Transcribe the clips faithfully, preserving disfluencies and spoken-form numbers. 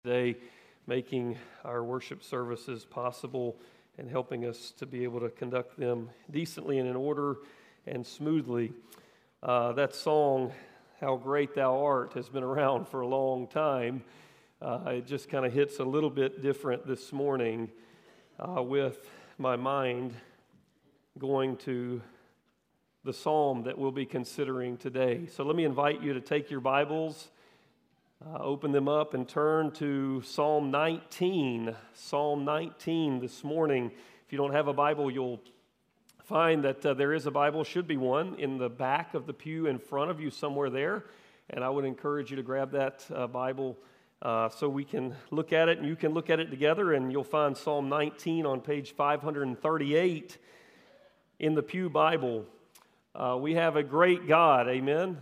Today, making our worship services possible and helping us to be able to conduct them decently and in order and smoothly. Uh, that song, How Great Thou Art, has been around for a long time. Uh, it just kind of hits a little bit different this morning uh, with my mind going to the psalm that we'll be considering today. So let me invite you to take your Bibles, Uh, open them up and turn to Psalm nineteen. Psalm nineteen this morning. If you don't have a Bible, you'll find that uh, there is a Bible, should be one, in the back of the pew in front of you somewhere there. And I would encourage you to grab that uh, Bible uh, so we can look at it and you can look at it together. And you'll find Psalm nineteen on page five thirty-eight in the Pew Bible. Uh, we have a great God, amen?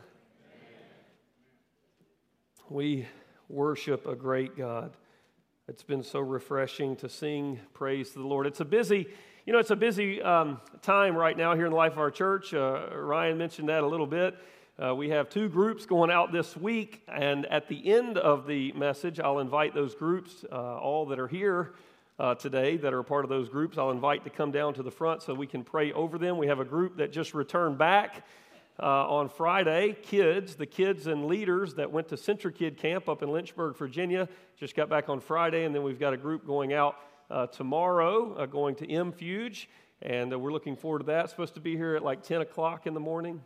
We worship a great God. It's been so refreshing to sing praise to the Lord. It's a busy, you know, it's a busy um, time right now here in the life of our church. Uh, Ryan mentioned that a little bit. Uh, we have two groups going out this week, and at the end of the message, I'll invite those groups, uh, all that are here uh, today that are a part of those groups, I'll invite to come down to the front so we can pray over them. We have a group that just returned back Uh, on Friday, kids, the kids and leaders that went to CentriKid Camp up in Lynchburg, Virginia, just got back on Friday, and then we've got a group going out uh, tomorrow, uh, going to M-Fuge, and uh, we're looking forward to that. It's supposed to be here at like ten o'clock in the morning.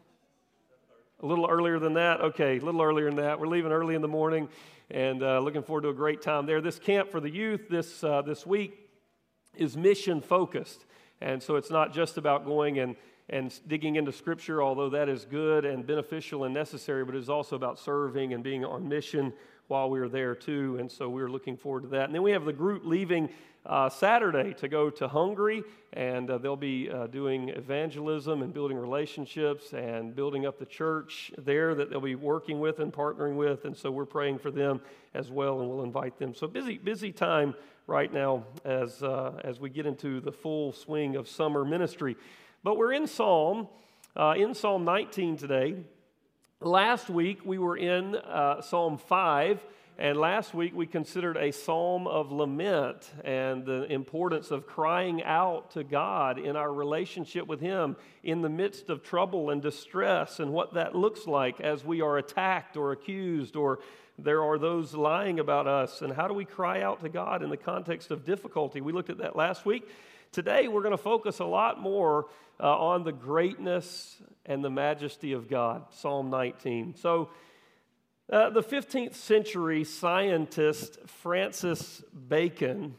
A little earlier than that? Okay, a little earlier than that. We're leaving early in the morning, and uh, looking forward to a great time there. This camp for the youth this uh, this week is mission-focused, and so it's not just about going and and digging into Scripture, although that is good and beneficial and necessary, but it's also about serving and being on mission while we're there too, and so we're looking forward to that. And then we have the group leaving uh, Saturday to go to Hungary, and uh, they'll be uh, doing evangelism and building relationships and building up the church there that they'll be working with and partnering with, and so we're praying for them as well, and we'll invite them. So busy, busy time right now as uh, as we get into the full swing of summer ministry. But we're in Psalm, uh, in Psalm nineteen today. Last week we were in uh, Psalm five, and last week we considered a psalm of lament and the importance of crying out to God in our relationship with Him in the midst of trouble and distress, and what that looks like as we are attacked or accused or there are those lying about us, and how do we cry out to God in the context of difficulty. We looked at that last week. Today, we're going to focus a lot more uh, on the greatness and the majesty of God, Psalm nineteen. So, uh, the fifteenth century scientist Francis Bacon,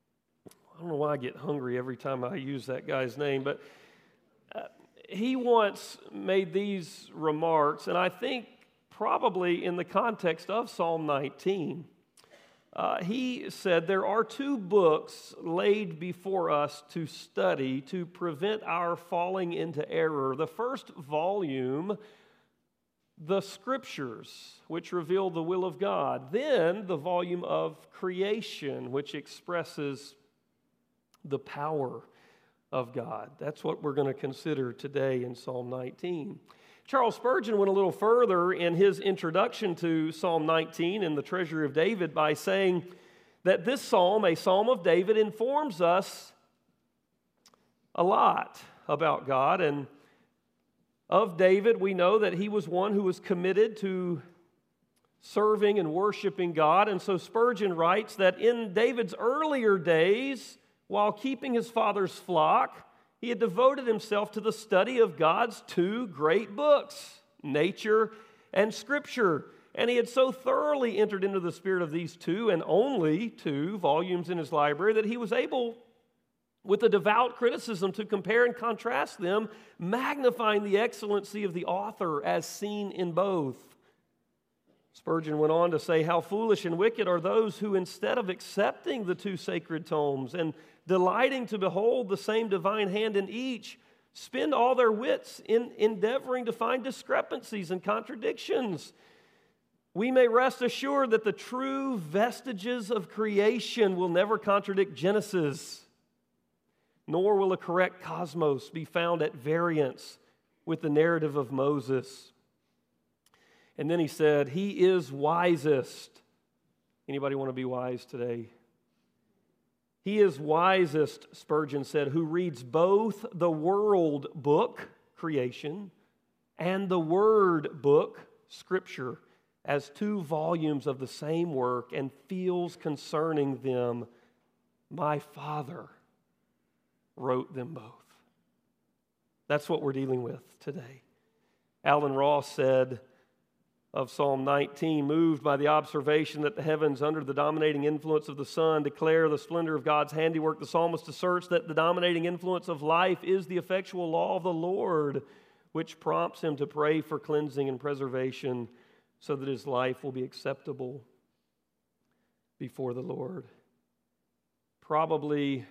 I don't know why I get hungry every time I use that guy's name, but uh, he once made these remarks, and I think probably in the context of Psalm nineteen. Uh, he said, there are two books laid before us to study to prevent our falling into error. The first volume, the Scriptures, which reveal the will of God. Then the volume of creation, which expresses the power of God. That's what we're going to consider today in Psalm nineteen. Charles Spurgeon went a little further in his introduction to Psalm nineteen in the Treasury of David by saying that this psalm, a psalm of David, informs us a lot about God. And of David, we know that he was one who was committed to serving and worshiping God. And so Spurgeon writes that in David's earlier days, while keeping his father's flock, he had devoted himself to the study of God's two great books, nature and Scripture. And he had so thoroughly entered into the spirit of these two, and only two volumes in his library, that he was able, with a devout criticism, to compare and contrast them, magnifying the excellency of the author as seen in both. Spurgeon went on to say, how foolish and wicked are those who, instead of accepting the two sacred tomes and delighting to behold the same divine hand in each, spend all their wits in endeavoring to find discrepancies and contradictions. We may rest assured that the true vestiges of creation will never contradict Genesis, nor will a correct cosmos be found at variance with the narrative of Moses. And then he said, he is wisest Anybody want to be wise today? He is wisest, Spurgeon said, who reads both the world book, creation, and the word book, Scripture, as two volumes of the same work and feels concerning them, my Father wrote them both. That's what we're dealing with today. Alan Ross said of Psalm nineteen, moved by the observation that the heavens under the dominating influence of the sun declare the splendor of God's handiwork, the psalmist asserts that the dominating influence of life is the effectual law of the Lord, which prompts him to pray for cleansing and preservation so that his life will be acceptable before the Lord. Probably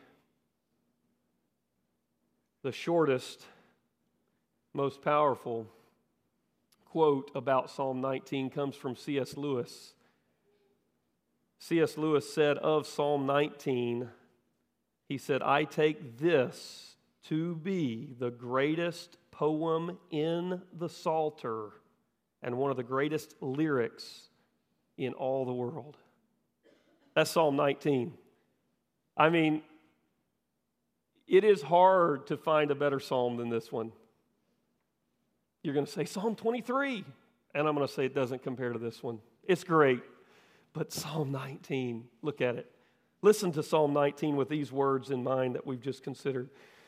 the shortest, most powerful quote about Psalm nineteen comes from C S Lewis. C S Lewis said of Psalm nineteen, he said, I take this to be the greatest poem in the Psalter and one of the greatest lyrics in all the world. That's Psalm nineteen. I mean, it is hard to find a better psalm than this one. You're going to say Psalm twenty-three, and I'm going to say it doesn't compare to this one. It's great, but Psalm nineteen, look at it. Listen to Psalm nineteen with these words in mind that we've just considered.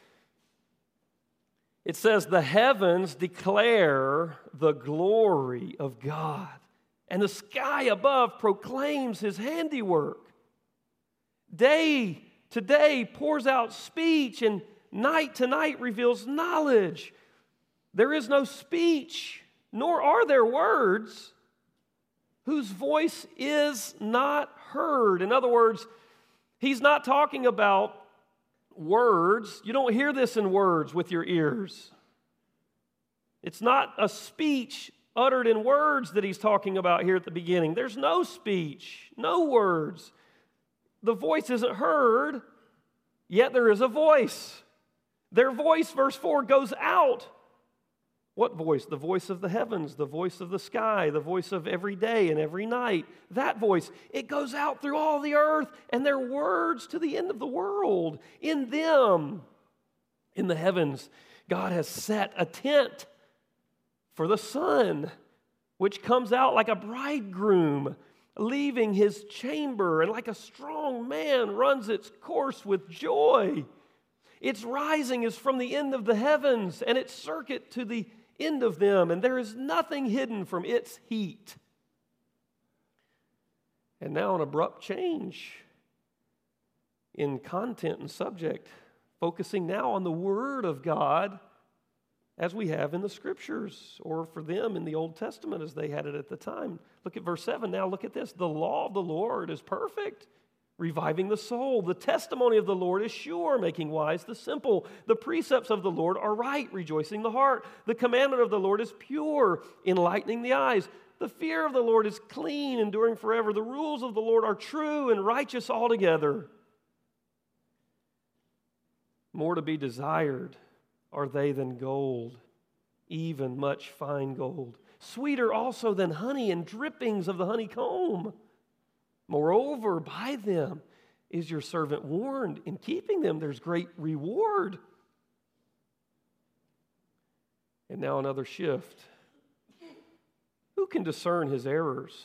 It says, the heavens declare the glory of God, and the sky above proclaims his handiwork. Day to day pours out speech, and night to night reveals knowledge. There is no speech, nor are there words, whose voice is not heard. In other words, he's not talking about words. You don't hear this in words with your ears. It's not a speech uttered in words that he's talking about here at the beginning. There's no speech, no words. The voice isn't heard, yet there is a voice. Their voice, verse four, goes out. What voice? The voice of the heavens, the voice of the sky, the voice of every day and every night. That voice, it goes out through all the earth, and their words to the end of the world. In them, in the heavens, God has set a tent for the sun, which comes out like a bridegroom leaving his chamber, and like a strong man runs its course with joy. Its rising is from the end of the heavens, and its circuit to the end of them, and there is nothing hidden from its heat. And now an abrupt change in content and subject, focusing now on the Word of God as we have in the Scriptures, or for them in the Old Testament as they had it at the time. Look at verse seven now. Look at this. The law of the Lord is perfect, reviving the soul. The testimony of the Lord is sure, making wise the simple. The precepts of the Lord are right, rejoicing the heart. The commandment of the Lord is pure, enlightening the eyes. The fear of the Lord is clean, enduring forever. The rules of the Lord are true and righteous altogether. More to be desired are they than gold, even much fine gold. Sweeter also than honey and drippings of the honeycomb. Moreover, by them is your servant warned. In keeping them, there's great reward. And now another shift. Who can discern his errors?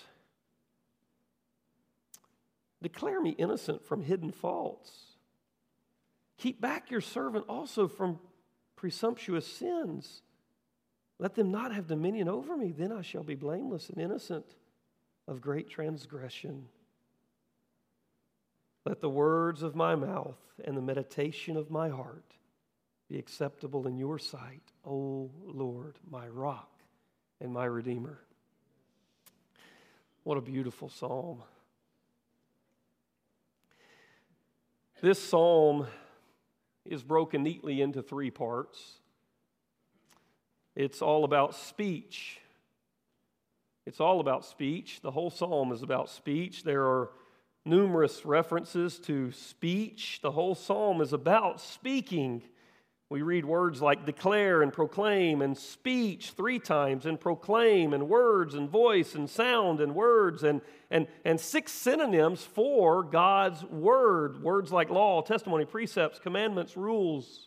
Declare me innocent from hidden faults. Keep back your servant also from presumptuous sins. Let them not have dominion over me. Then I shall be blameless and innocent of great transgression. Let the words of my mouth and the meditation of my heart be acceptable in your sight, O Lord, my rock and my redeemer. What a beautiful psalm. This psalm is broken neatly into three parts. It's all about speech. It's all about speech. The whole psalm is about speech. There are numerous references to speech. The whole psalm is about speaking. We read words like declare and proclaim and speech three times, and proclaim and words and voice and sound and words and, and, and six synonyms for God's word. Words like law, testimony, precepts, commandments, rules.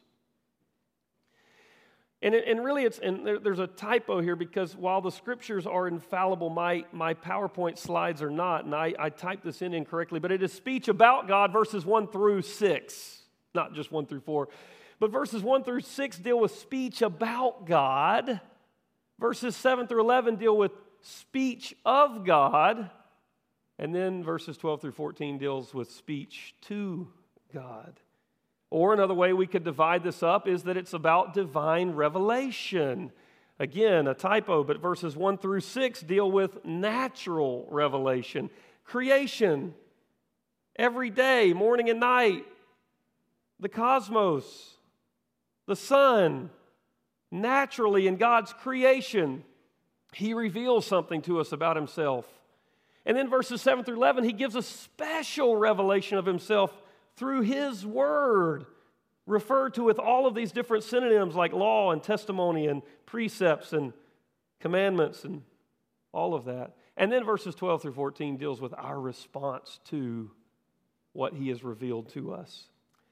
And, it, and really, it's and there, there's a typo here because while the scriptures are infallible, my, my PowerPoint slides are not, and I, I typed this in incorrectly, but it is speech about God, verses one through six, not just one through four. But verses one through six deal with speech about God. Verses seven through eleven deal with speech of God. And then verses twelve through fourteen deals with speech to God. Or another way we could divide this up is that it's about divine revelation. Again, a typo, but verses one through six deal with natural revelation. Creation, every day, morning and night, the cosmos, the sun, naturally in God's creation, He reveals something to us about Himself. And then verses seven through eleven, He gives a special revelation of Himself through His Word, referred to with all of these different synonyms like law and testimony and precepts and commandments and all of that. And then verses twelve through fourteen deals with our response to what He has revealed to us.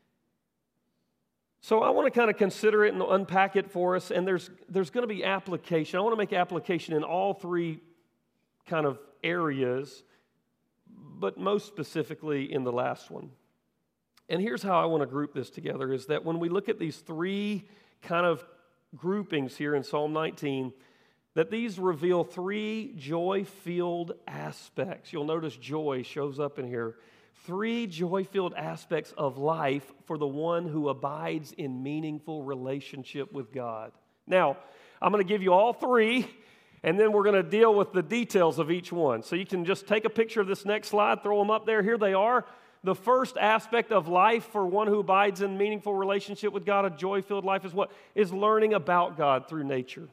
So I want to kind of consider it and unpack it for us, and there's, there's going to be application. I want to make application in all three kind of areas, but most specifically in the last one. And here's how I want to group this together, is that when we look at these three kind of groupings here in Psalm nineteen, that these reveal three joy-filled aspects. You'll notice joy shows up in here. Three joy-filled aspects of life for the one who abides in meaningful relationship with God. Now, I'm going to give you all three, and then we're going to deal with the details of each one. So you can just take a picture of this next slide, throw them up there. Here they are. The first aspect of life for one who abides in meaningful relationship with God, a joy-filled life, is what? Is learning about God through nature.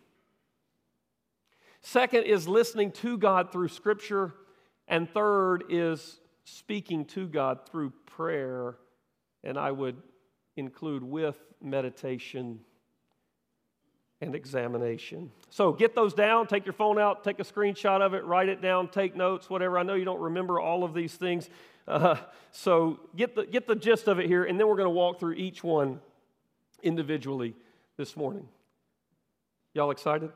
Second is listening to God through Scripture. And third is speaking to God through prayer, and I would include with meditation and examination. So get those down, take your phone out, take a screenshot of it, write it down, take notes, whatever. I know you don't remember all of these things, uh, so get the, get the gist of it here, and then we're going to walk through each one individually this morning. Y'all excited?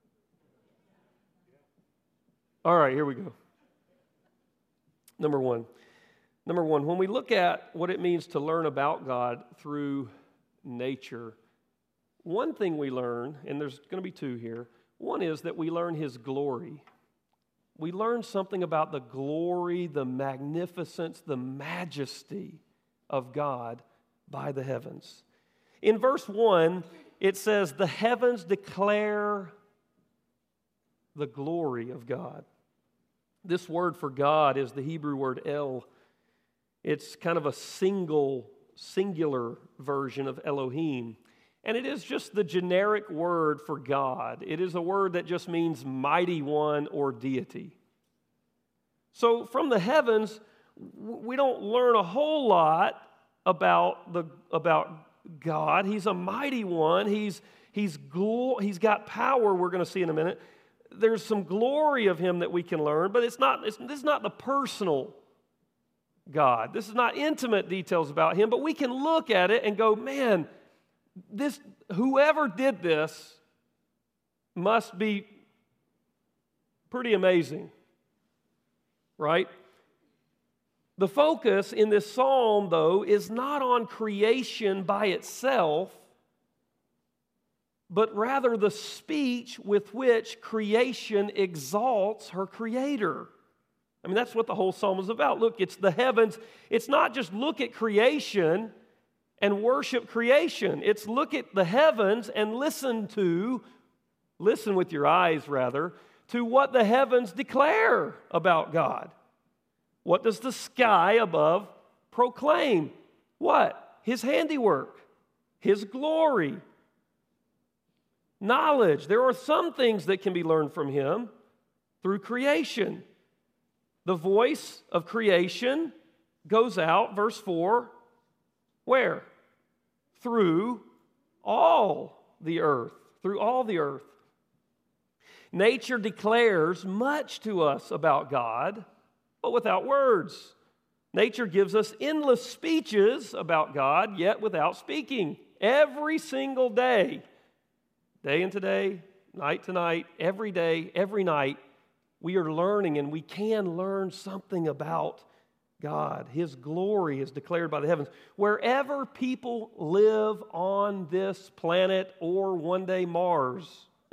All right, here we go. Number one. Number one, when we look at what it means to learn about God through nature, one thing we learn, and there's going to be two here, one is that we learn His glory. We learn something about the glory, the magnificence, the majesty of God by the heavens. In verse one, it says, the heavens declare the glory of God. This word for God is the Hebrew word El. It's kind of a single, singular version of Elohim. And it is just the generic word for God. It is a word that just means mighty one or deity. So from the heavens, we don't learn a whole lot about, the, about God. He's a mighty one. He's, he's, glo- he's got power, we're going to see in a minute. There's some glory of Him that we can learn, but it's not, it's, this is not the personal God. This is not intimate details about Him, but we can look at it and go, man, this whoever did this must be pretty amazing, right? The focus in this psalm, though, is not on creation by itself, but rather the speech with which creation exalts her Creator. I mean, that's what the whole psalm is about. Look, it's the heavens. It's not just look at creation and worship creation. It's look at the heavens and listen to, listen with your eyes rather, to what the heavens declare about God. What does the sky above proclaim? What? His handiwork, His glory, knowledge. There are some things that can be learned from Him through creation. The voice of creation goes out, verse four, where? Through all the earth, through all the earth. Nature declares much to us about God, but without words. Nature gives us endless speeches about God, yet without speaking. Every single day, day into day, night to night, every day, every night, we are learning, and we can learn something about God. His glory is declared by the heavens. Wherever people live on this planet, or one day Mars,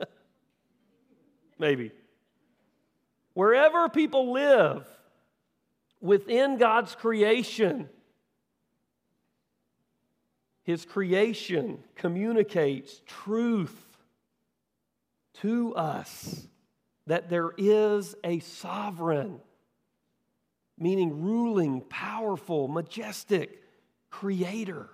maybe. Wherever people live within God's creation, His creation communicates truth to us that there is a sovereign, meaning ruling, powerful, majestic creator.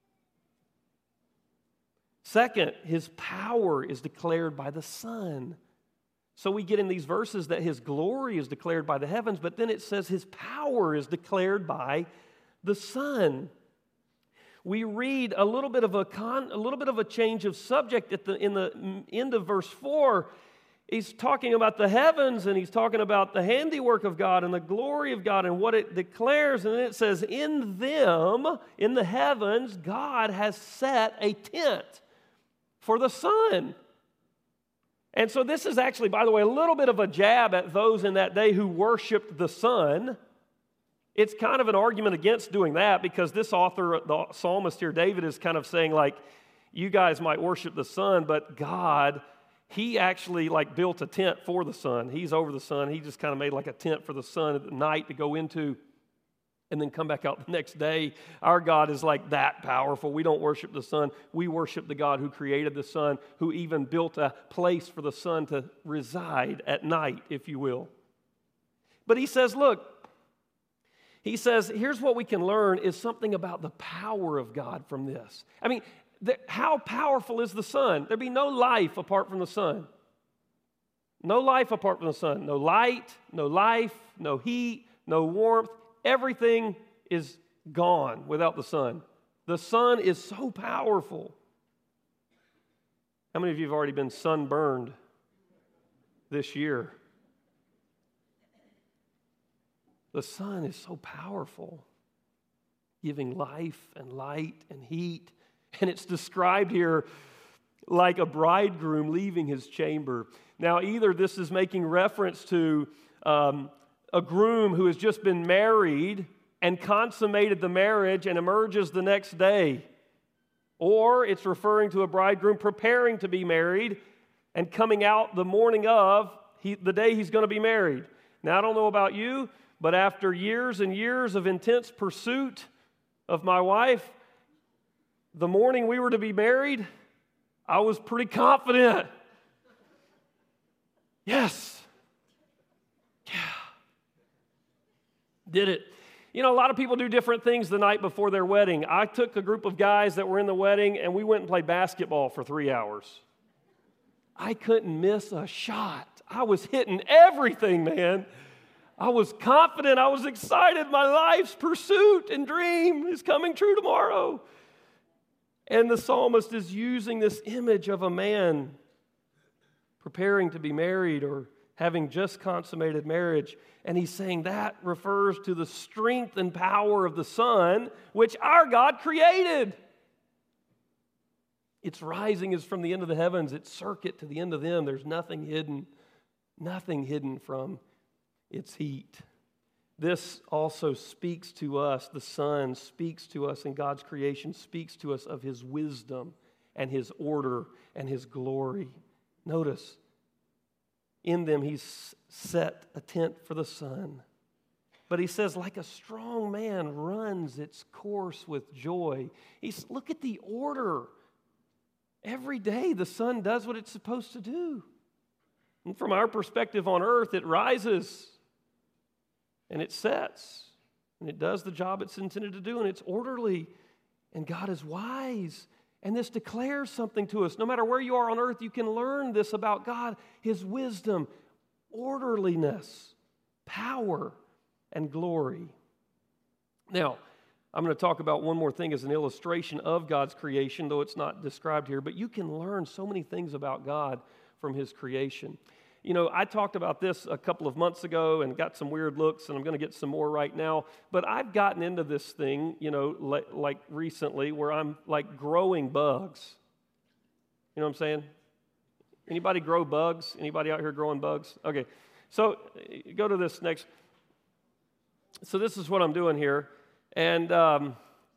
Second, His power is declared by the sun. So we get in these verses that His glory is declared by the heavens, but then it says His power is declared by the sun. We read a little bit of a con, a little bit of a change of subject at the in the end of verse four. He's talking about the heavens, and he's talking about the handiwork of God and the glory of God and what it declares. And then it says, in them, in the heavens, God has set a tent for the sun. And so this is actually, by the way, a little bit of a jab at those in that day who worshiped the sun. It's kind of an argument against doing that, because this author, the psalmist here, David, is kind of saying, like, you guys might worship the sun, but God, He actually like built a tent for the sun. He's over the sun. He just kind of made like a tent for the sun at night to go into and then come back out the next day. Our God is like that powerful. We don't worship the sun. We worship the God who created the sun, who even built a place for the sun to reside at night, if you will. But he says, look, he says, here's what we can learn is something about the power of God from this. I mean, the, how powerful is the sun? There'd be no life apart from the sun. No life apart from the sun. No light, no life, no heat, no warmth. Everything is gone without the sun. The sun is so powerful. How many of you have already been sunburned this year? The sun is so powerful, giving life and light and heat. And it's described here like a bridegroom leaving his chamber. Now, either this is making reference to um, a groom who has just been married and consummated the marriage and emerges the next day, or it's referring to a bridegroom preparing to be married and coming out the morning of he, the day he's going to be married. Now, I don't know about you, but after years and years of intense pursuit of my wife, the morning we were to be married, I was pretty confident. Yes. Yeah. Did it. You know, a lot of people do different things the night before their wedding. I took a group of guys that were in the wedding, and we went and played basketball for three hours. I couldn't miss a shot. I was hitting everything, man. I was confident. I was excited. My life's pursuit and dream is coming true tomorrow. And the psalmist is using this image of a man preparing to be married or having just consummated marriage. And he's saying that refers to the strength and power of the sun, which our God created. Its rising is from the end of the heavens, its circuit to the end of them. There's nothing hidden, nothing hidden from its heat. This also speaks to us, the sun speaks to us, and God's creation speaks to us of His wisdom and His order and His glory. Notice, in them He's set a tent for the sun. But He says, like a strong man runs its course with joy. He's, look at the order. Every day the sun does what it's supposed to do. And from our perspective on earth, it rises and it sets, and it does the job it's intended to do, and it's orderly, and God is wise. And this declares something to us. No matter where you are on earth, you can learn this about God, His wisdom, orderliness, power, and glory. Now, I'm going to talk about one more thing as an illustration of God's creation, though it's not described here, but you can learn so many things about God from His creation. You know, I talked about this a couple of months ago and got some weird looks, and I'm going to get some more right now, but I've gotten into this thing, you know, like, like recently, where I'm like growing bugs. You know what I'm saying? Anybody grow bugs? Anybody out here growing bugs? Okay, so go to this next. So this is what I'm doing here. And um,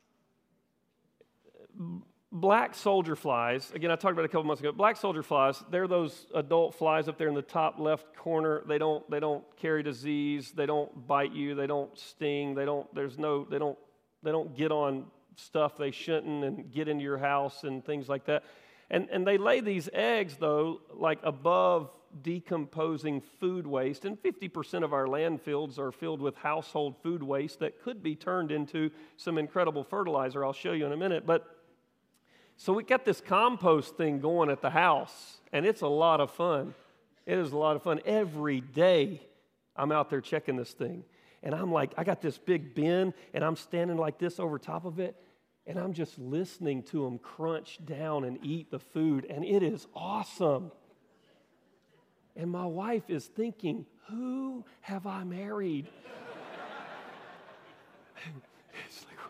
black soldier flies, again, I talked about it a couple months ago. Black soldier flies, they're those adult flies up there in the top left corner. They don't they don't carry disease. They don't bite you. They don't sting. They don't there's no they don't they don't get on stuff they shouldn't and get into your house and things like that. And and they lay these eggs though like above decomposing food waste, and fifty percent of our landfills are filled with household food waste that could be turned into some incredible fertilizer. I'll show you in a minute. But so we got this compost thing going at the house, and it's a lot of fun. It is a lot of fun. Every day I'm out there checking this thing, and I'm like, I got this big bin, and I'm standing like this over top of it, and I'm just listening to them crunch down and eat the food, and it is awesome. And my wife is thinking, who have I married? It's like,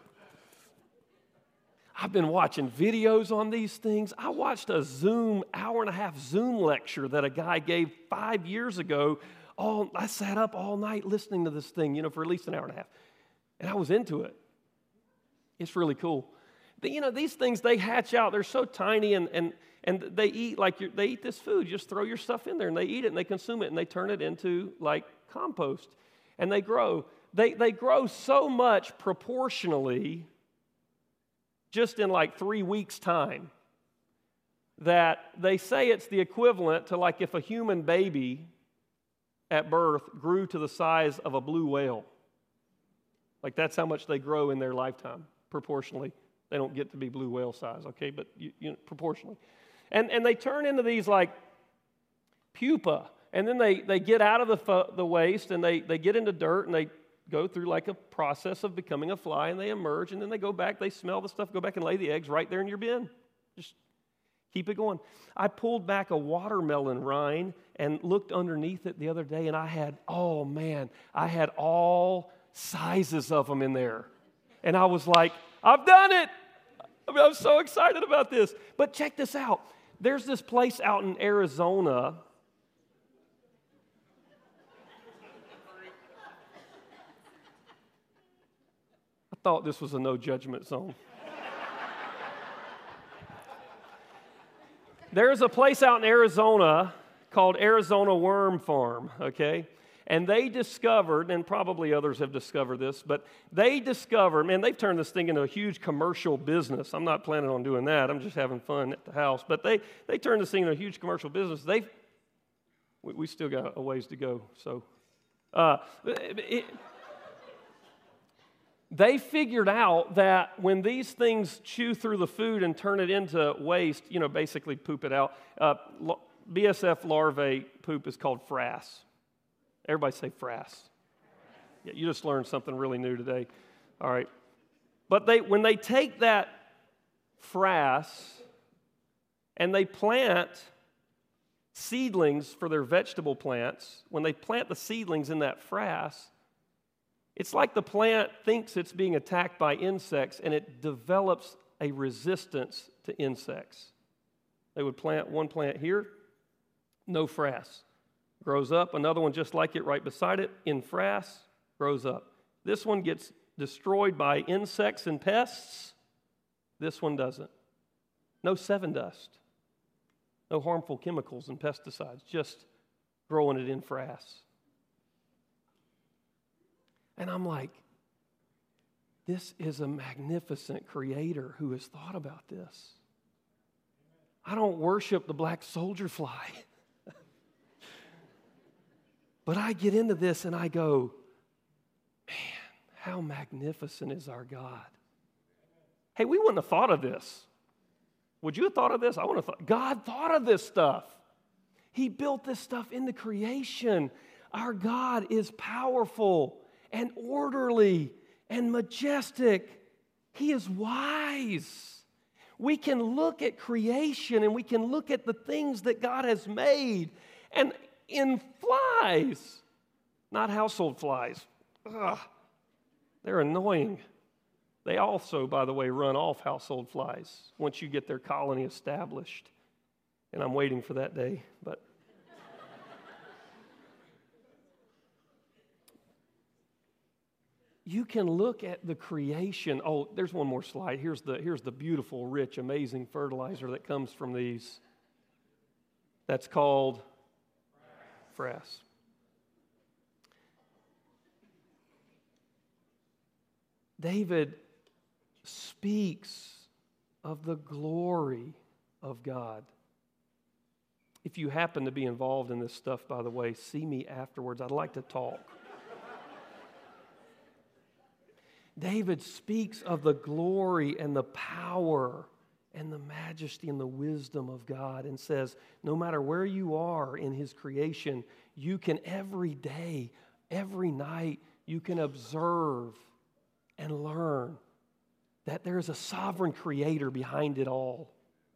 I've been watching videos on these things. I watched a Zoom, hour and a half Zoom lecture that a guy gave five years ago. All, I sat up all night listening to this thing, you know, for at least an hour and a half. And I was into it. It's really cool. But, you know, these things, they hatch out. They're so tiny, and and and they eat like you're, they eat this food. You just throw your stuff in there, and they eat it, and they consume it, and they turn it into like compost, and they grow. They they grow so much proportionally, just in like three weeks' time, that they say it's the equivalent to like if a human baby at birth grew to the size of a blue whale. Like that's how much they grow in their lifetime, proportionally. They don't get to be blue whale size, okay, but you, you know, proportionally. And and they turn into these like pupa, and then they, they get out of the fo- the waste, and they, they get into dirt, and they go through like a process of becoming a fly, and they emerge, and then they go back, they smell the stuff, go back and lay the eggs right there in your bin. Just keep it going. I pulled back a watermelon rind and looked underneath it the other day, and I had, oh man, I had all sizes of them in there. And I was like, I've done it. I mean, I'm so excited about this. But check this out. There's this place out in Arizona. I thought this was a no judgment zone. There's a place out in Arizona called Arizona Worm Farm, okay? And they discovered, and probably others have discovered this, but they discovered, man, they've turned this thing into a huge commercial business. I'm not planning on doing that. I'm just having fun at the house. But they, they turned this thing into a huge commercial business. They've, we, we still got a ways to go. So uh, it, they figured out that when these things chew through the food and turn it into waste, you know, basically poop it out, uh, B S F larvae poop is called frass. Everybody say frass. Yeah, you just learned something really new today. All right. But they when they take that frass and they plant seedlings for their vegetable plants, when they plant the seedlings in that frass, it's like the plant thinks it's being attacked by insects, and it develops a resistance to insects. They would plant one plant here, no frass. Grows up, another one just like it right beside it, in frass, grows up. This one gets destroyed by insects and pests. This one doesn't. No seven dust. No harmful chemicals and pesticides, just growing it in frass. And I'm like, this is a magnificent creator who has thought about this. I don't worship the black soldier fly. But I get into this and I go, man, how magnificent is our God. Hey, we wouldn't have thought of this. Would you have thought of this? I wouldn't have thought. God thought of this stuff. He built this stuff into creation. Our God is powerful and orderly and majestic He is wise. We can look at creation and we can look at the things that God has made. And in flies, not household flies, ugh, they're annoying. They also, by the way, run off household flies once you get their colony established. And I'm waiting for that day, but you can look at the creation. Oh, there's one more slide. Here's the, here's the beautiful, rich, amazing fertilizer that comes from these. That's called frass. David speaks of the glory of God. If you happen to be involved in this stuff, by the way, see me afterwards. I'd like to talk. David speaks of the glory and the power and the majesty and the wisdom of God and says, no matter where you are in His creation, you can every day, every night, you can observe and learn that there is a sovereign creator behind it all.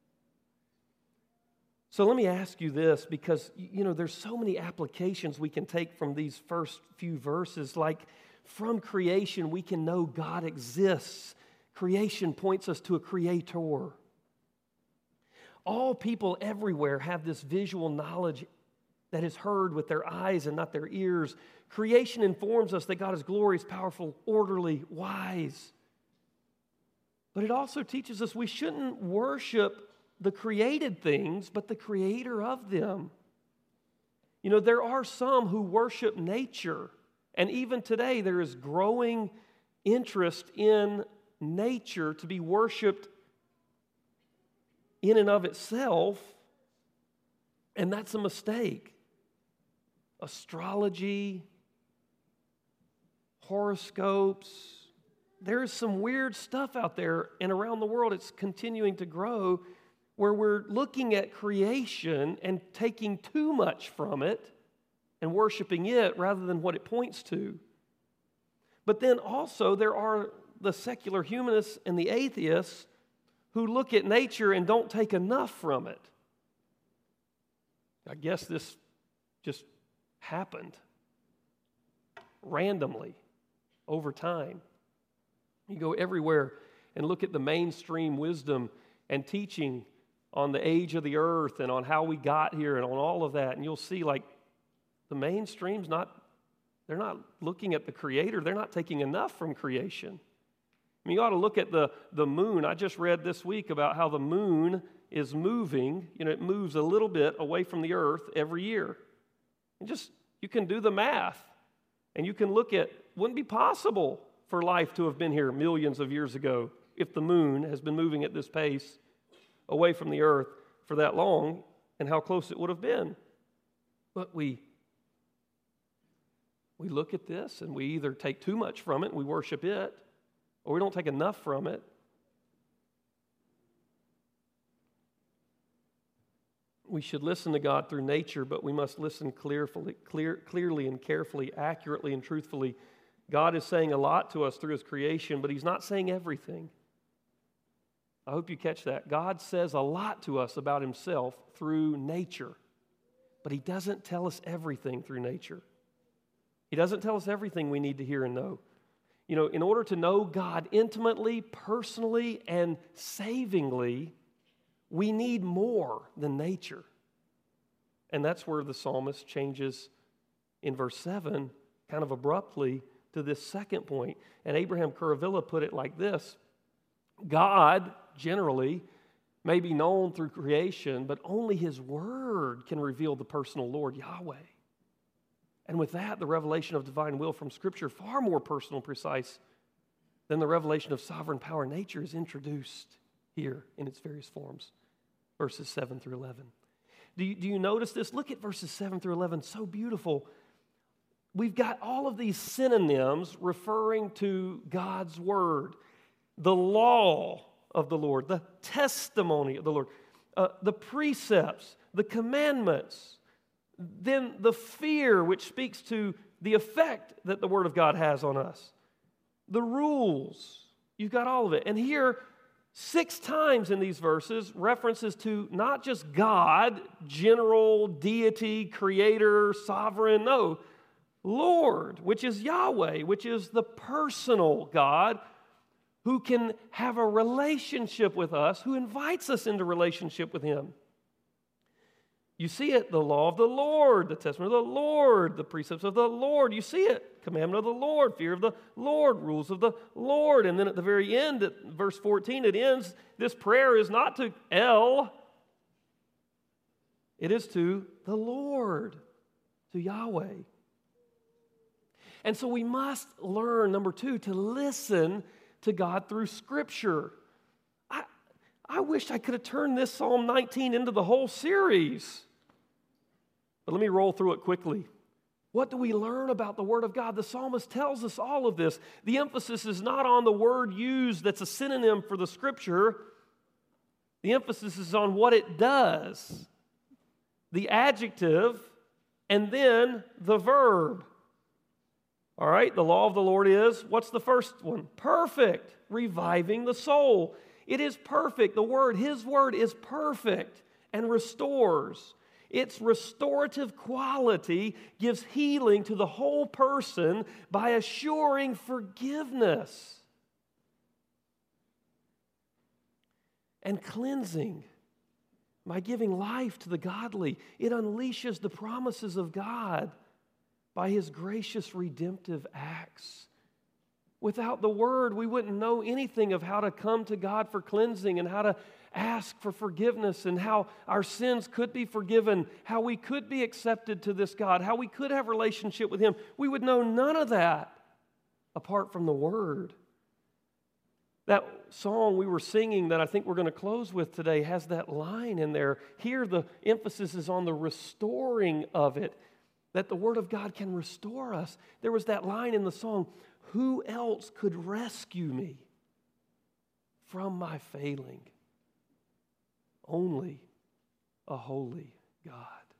So let me ask you this, because, you know, there's so many applications we can take from these first few verses. Like, from creation, we can know God exists. Creation points us to a creator. All people everywhere have this visual knowledge that is heard with their eyes and not their ears. Creation informs us that God is glorious, powerful, orderly, wise. But it also teaches us we shouldn't worship the created things, but the creator of them. You know, there are some who worship nature. And even today, there is growing interest in nature to be worshiped in and of itself, and that's a mistake. Astrology, horoscopes, there's some weird stuff out there, and around the world it's continuing to grow, where we're looking at creation and taking too much from it and worshiping it rather than what it points to. But then also there are the secular humanists and the atheists who look at nature and don't take enough from it. I guess this just happened randomly over time. You go everywhere and look at the mainstream wisdom and teaching on the age of the earth and on how we got here and on all of that, and you'll see like the mainstream's not, they're not looking at the creator. They're not taking enough from creation. I mean, you ought to look at the, the moon. I just read this week about how the moon is moving. You know, it moves a little bit away from the earth every year. And just, you can do the math. And you can look at, wouldn't it be possible for life to have been here millions of years ago if the moon has been moving at this pace away from the earth for that long, and how close it would have been. But we We look at this and we either take too much from it and we worship it, or we don't take enough from it. We should listen to God through nature, but we must listen clearly, clear, clearly and carefully, accurately and truthfully. God is saying a lot to us through His creation, but He's not saying everything. I hope you catch that. God says a lot to us about Himself through nature, but He doesn't tell us everything through nature. He doesn't tell us everything we need to hear and know. You know, in order to know God intimately, personally, and savingly, we need more than nature. And that's where the psalmist changes in verse seven, kind of abruptly, to this second point. And Abraham Kuravilla put it like this: God, generally, may be known through creation, but only His Word can reveal the personal Lord, Yahweh. And with that, the revelation of divine will from Scripture, far more personal and precise than the revelation of sovereign power and nature, is introduced here in its various forms. Verses seven through eleven. Do you, do you notice this? Look at verses seven through eleven. So beautiful. We've got all of these synonyms referring to God's Word. The law of the Lord, the testimony of the Lord, uh, the precepts, the commandments, then the fear, which speaks to the effect that the Word of God has on us, the rules. You've got all of it. And here, six times in these verses, references to not just God, general, deity, creator, sovereign. No, Lord, which is Yahweh, which is the personal God who can have a relationship with us, who invites us into relationship with Him. You see it, the law of the Lord, the testament of the Lord, the precepts of the Lord. You see it, commandment of the Lord, fear of the Lord, rules of the Lord. And then at the very end, at verse fourteen, it ends, this prayer is not to El, it is to the Lord, to Yahweh. And so we must learn, number two, to listen to God through Scripture. I, I wish I could have turned this Psalm nineteen into the whole series. But let me roll through it quickly. What do we learn about the Word of God? The psalmist tells us all of this. The emphasis is not on the word used that's a synonym for the Scripture. The emphasis is on what it does. The adjective and then the verb. All right, the law of the Lord is, what's the first one? Perfect, reviving the soul. It is perfect. The Word, His Word is perfect and restores. Its restorative quality gives healing to the whole person by assuring forgiveness and cleansing by giving life to the godly. It unleashes the promises of God by His gracious redemptive acts. Without the Word, we wouldn't know anything of how to come to God for cleansing and how to ask for forgiveness and how our sins could be forgiven, how we could be accepted to this God, how we could have relationship with Him. We would know none of that apart from the Word. That song we were singing that I think we're going to close with today has that line in there. Here the emphasis is on the restoring of it, that the Word of God can restore us. There was that line in the song, who else could rescue me from my failing? Only a holy God.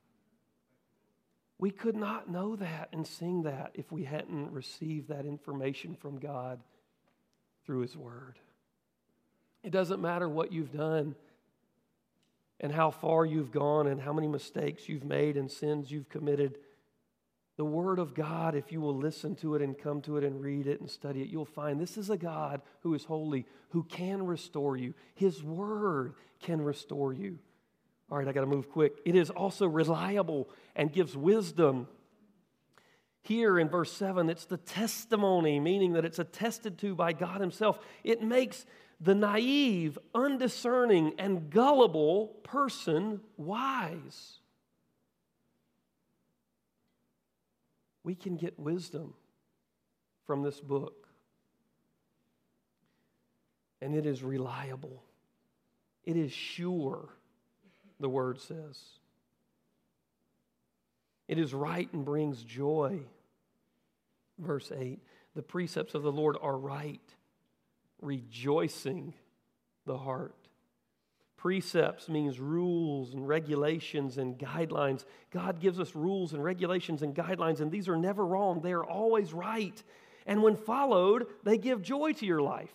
We could not know that and sing that if we hadn't received that information from God through His Word. It doesn't matter what you've done and how far you've gone and how many mistakes you've made and sins you've committed. The Word of God, if you will listen to it and come to it and read it and study it, you'll find this is a God who is holy, who can restore you. His Word can restore you. All right, I got to move quick. It is also reliable and gives wisdom. Here in verse seven, it's the testimony, meaning that it's attested to by God Himself. It makes the naive, undiscerning, and gullible person wise. We can get wisdom from this book. And it is reliable. It is sure, the Word says. It is right and brings joy. Verse eight, the precepts of the Lord are right, rejoicing the heart. Precepts means rules and regulations and guidelines. God gives us rules and regulations and guidelines, and these are never wrong. They are always right. And when followed, they give joy to your life.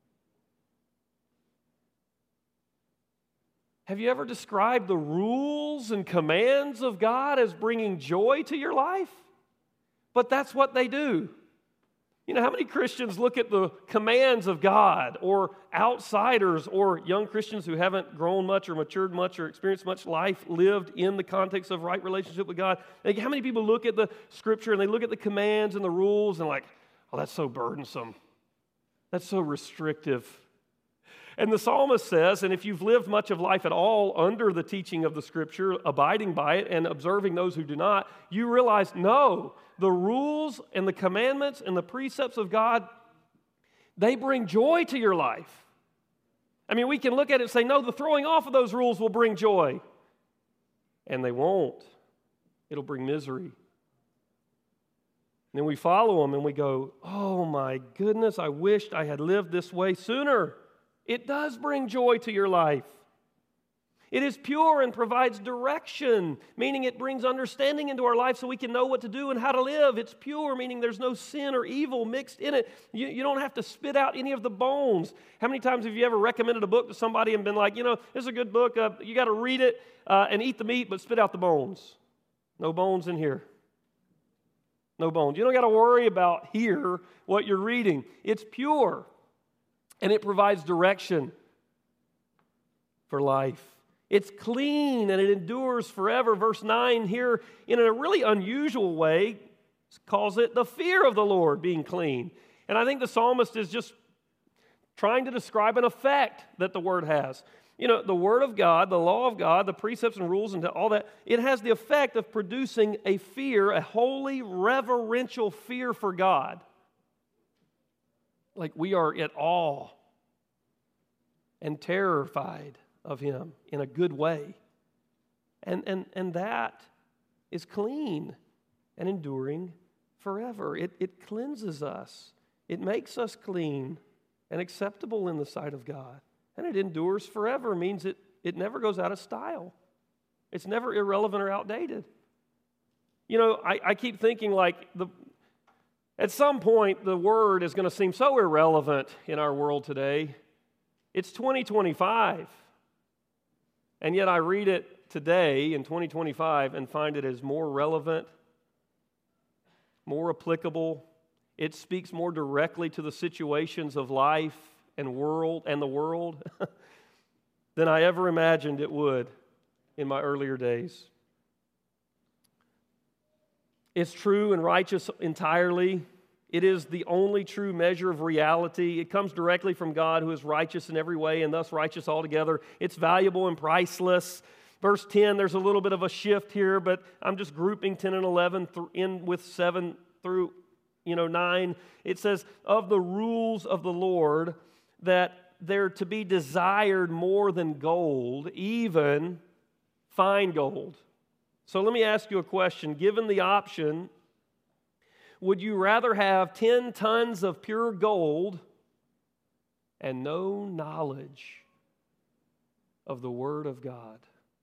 Have you ever described the rules and commands of God as bringing joy to your life? But that's what they do. You know, how many Christians look at the commands of God, or outsiders, or young Christians who haven't grown much or matured much or experienced much life lived in the context of right relationship with God? Like, how many people look at the Scripture and they look at the commands and the rules and like, oh, that's so burdensome. That's so restrictive. And the psalmist says, and if you've lived much of life at all under the teaching of the Scripture, abiding by it and observing those who do not, you realize, no, the rules and the commandments and the precepts of God, they bring joy to your life. I mean, we can look at it and say, no, the throwing off of those rules will bring joy. And they won't. It'll bring misery. And then we follow them and we go, oh my goodness, I wished I had lived this way sooner. It does bring joy to your life. It is pure and provides direction, meaning it brings understanding into our life so we can know what to do and how to live. It's pure, meaning there's no sin or evil mixed in it. You, you don't have to spit out any of the bones. How many times have you ever recommended a book to somebody and been like, you know, this is a good book. Uh, you got to read it uh, and eat the meat, but spit out the bones. No bones in here. No bones. You don't got to worry about here what you're reading. It's pure, and it provides direction for life. It's clean and it endures forever. Verse nine here, in a really unusual way, calls it the fear of the Lord being clean. And I think the psalmist is just trying to describe an effect that the Word has. You know, the Word of God, the law of God, the precepts and rules and all that, it has the effect of producing a fear, a holy, reverential fear for God. Like we are at awe and terrified of Him in a good way. And, and, and that is clean and enduring forever. It, it cleanses us. It makes us clean and acceptable in the sight of God. And it endures forever, means it, it never goes out of style. It's never irrelevant or outdated. You know, I, I keep thinking like the at some point the Word is going to seem so irrelevant in our world today. It's twenty twenty-five. And yet I read it today in twenty twenty-five and find it as more relevant, more applicable. It speaks more directly to the situations of life and world and the world than I ever imagined it would in my earlier days. It's true and righteous entirely. It is the only true measure of reality. It comes directly from God, who is righteous in every way and thus righteous altogether. It's valuable and priceless. Verse ten, there's a little bit of a shift here, but I'm just grouping ten and eleven in with seven through you know, nine. It says, of the rules of the Lord, that they're to be desired more than gold, even fine gold. So let me ask you a question. Given the option, would you rather have ten tons of pure gold and no knowledge of the Word of God?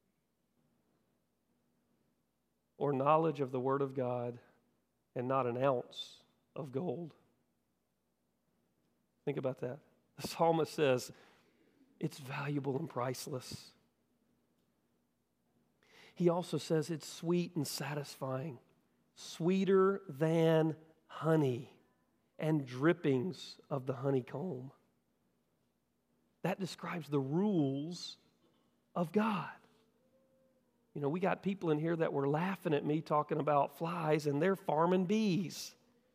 Or knowledge of the Word of God and not an ounce of gold? Think about that. The psalmist says it's valuable and priceless. He also says it's sweet and satisfying. Sweeter than honey and drippings of the honeycomb. That describes the rules of God. You know, we got people in here that were laughing at me talking about flies, and they're farming bees.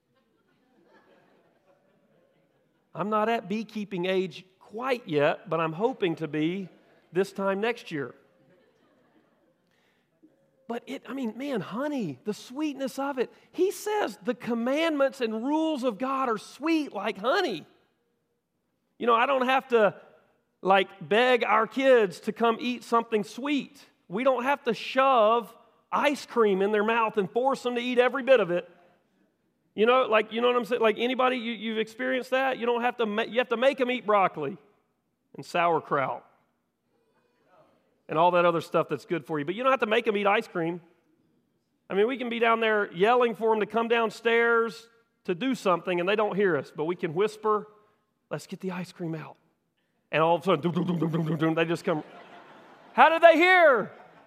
I'm not at beekeeping age quite yet, but I'm hoping to be this time next year. But it, I mean, man, honey, the sweetness of it. He says the commandments and rules of God are sweet like honey. You know, I don't have to, like, beg our kids to come eat something sweet. We don't have to shove ice cream in their mouth and force them to eat every bit of it. You know, like, you know what I'm saying? Like, anybody, you, you've experienced that? You don't have to, ma- you have to make them eat broccoli and sauerkraut and all that other stuff that's good for you. But you don't have to make them eat ice cream. I mean, we can be down there yelling for them to come downstairs to do something, and they don't hear us. But we can whisper, let's get the ice cream out. And all of a sudden, doom, doom, doom, doom, doom, doom, they just come. How did they hear?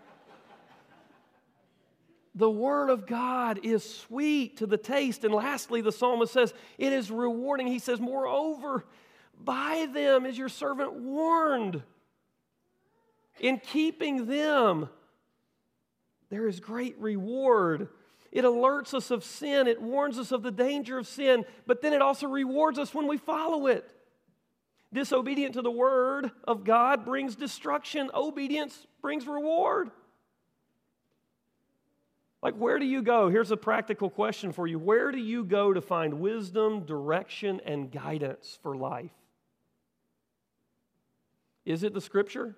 The Word of God is sweet to the taste. And lastly, the psalmist says, it is rewarding. He says, moreover, by them is your servant warned. In keeping them, there is great reward. It alerts us of sin. It warns us of the danger of sin. But then it also rewards us when we follow it. Disobedient to the Word of God brings destruction. Obedience brings reward. Like, where do you go? Here's a practical question for you. Where do you go to find wisdom, direction, and guidance for life? Is it the Scripture?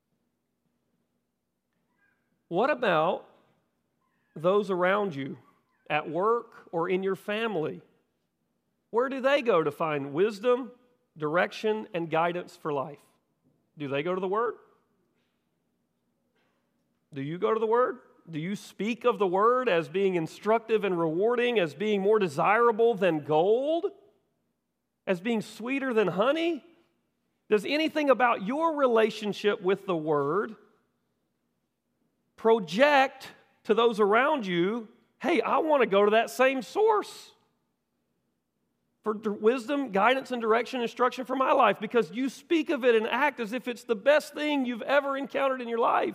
What about those around you, at work or in your family? Where do they go to find wisdom, direction, and guidance for life? Do they go to the Word? Do you go to the Word? Do you speak of the Word as being instructive and rewarding, as being more desirable than gold, as being sweeter than honey? Does anything about your relationship with the Word project to those around you, hey, I want to go to that same source for wisdom, guidance, and direction, instruction for my life, because you speak of it and act as if it's the best thing you've ever encountered in your life,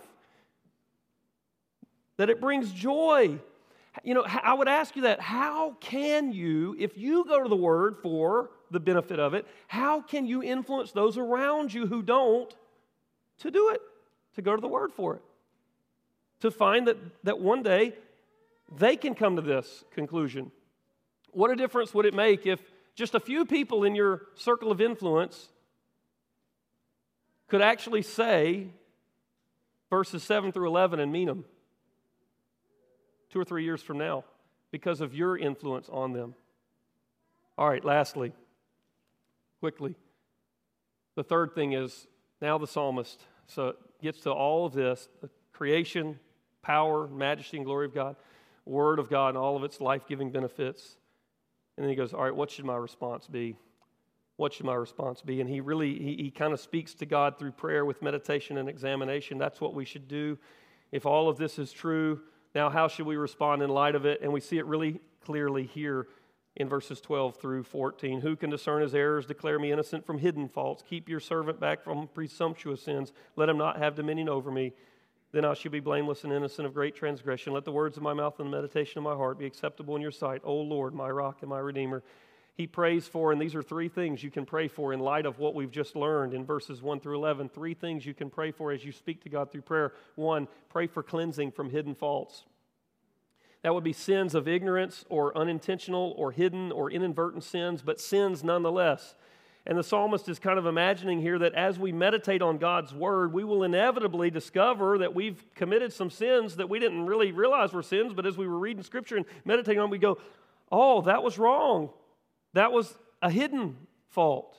that it brings joy. You know, I would ask you that, how can you, if you go to the Word for the benefit of it, how can you influence those around you who don't to do it, to go to the Word for it, to find that, that one day they can come to this conclusion? What a difference would it make if just a few people in your circle of influence could actually say verses seven through eleven and mean them two or three years from now because of your influence on them? All right, lastly, quickly, the third thing is now the psalmist so gets to all of this, the creation, power, majesty, and glory of God, Word of God, and all of its life-giving benefits. And then he goes, all right, what should my response be? What should my response be? And he really, he, he kind of speaks to God through prayer with meditation and examination. That's what we should do. If all of this is true, now how should we respond in light of it? And we see it really clearly here in verses twelve through fourteen. Who can discern his errors? Declare me innocent from hidden faults. Keep your servant back from presumptuous sins. Let him not have dominion over me. Then I shall be blameless and innocent of great transgression. Let the words of my mouth and the meditation of my heart be acceptable in your sight, O Lord, my rock and my redeemer. He prays for, and these are three things you can pray for in light of what we've just learned in verses one through eleven. Three things you can pray for as you speak to God through prayer. One, pray for cleansing from hidden faults. That would be sins of ignorance or unintentional or hidden or inadvertent sins, but sins nonetheless. And the psalmist is kind of imagining here that as we meditate on God's Word, we will inevitably discover that we've committed some sins that we didn't really realize were sins, but as we were reading Scripture and meditating on it, we go, oh, that was wrong. That was a hidden fault.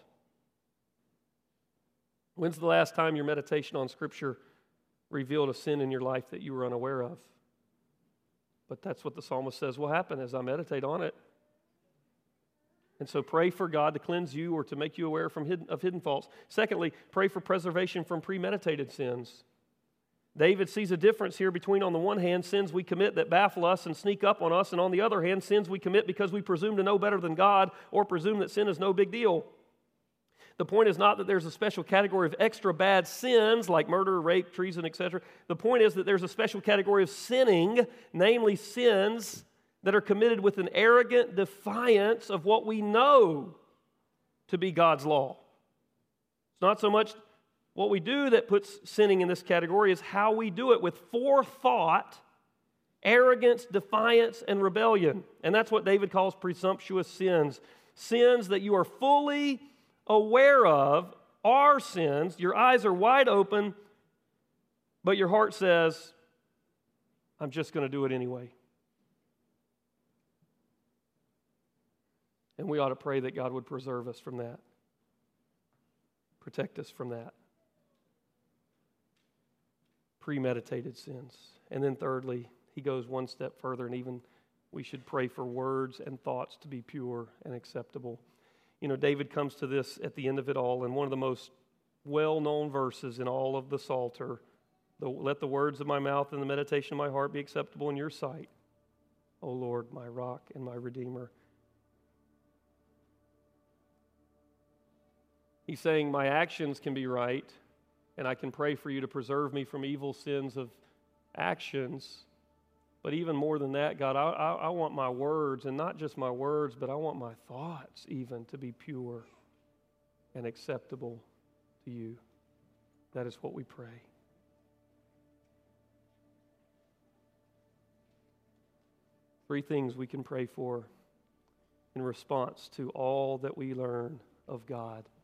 When's the last time your meditation on Scripture revealed a sin in your life that you were unaware of? But that's what the psalmist says will happen as I meditate on it. And so pray for God to cleanse you or to make you aware from hidden, of hidden faults. Secondly, pray for preservation from premeditated sins. David sees a difference here between, on the one hand, sins we commit that baffle us and sneak up on us, and on the other hand, sins we commit because we presume to know better than God or presume that sin is no big deal. The point is not that there's a special category of extra bad sins like murder, rape, treason, et cetera. The point is that there's a special category of sinning, namely sins that are committed with an arrogant defiance of what we know to be God's law. It's not so much what we do that puts sinning in this category, is how we do it with forethought, arrogance, defiance, and rebellion. And that's what David calls presumptuous sins. Sins that you are fully aware of are sins. Your eyes are wide open, but your heart says, I'm just going to do it anyway. And we ought to pray that God would preserve us from that, protect us from that. Premeditated sins. And then thirdly, he goes one step further, and even we should pray for words and thoughts to be pure and acceptable. You know, David comes to this at the end of it all, and one of the most well-known verses in all of the Psalter, the, let the words of my mouth and the meditation of my heart be acceptable in your sight, O Lord, my rock and my redeemer. He's saying my actions can be right, and I can pray for you to preserve me from evil sins of actions. But even more than that, God, I, I, I want my words, and not just my words, but I want my thoughts even to be pure and acceptable to you. That is what we pray. Three things we can pray for in response to all that we learn of God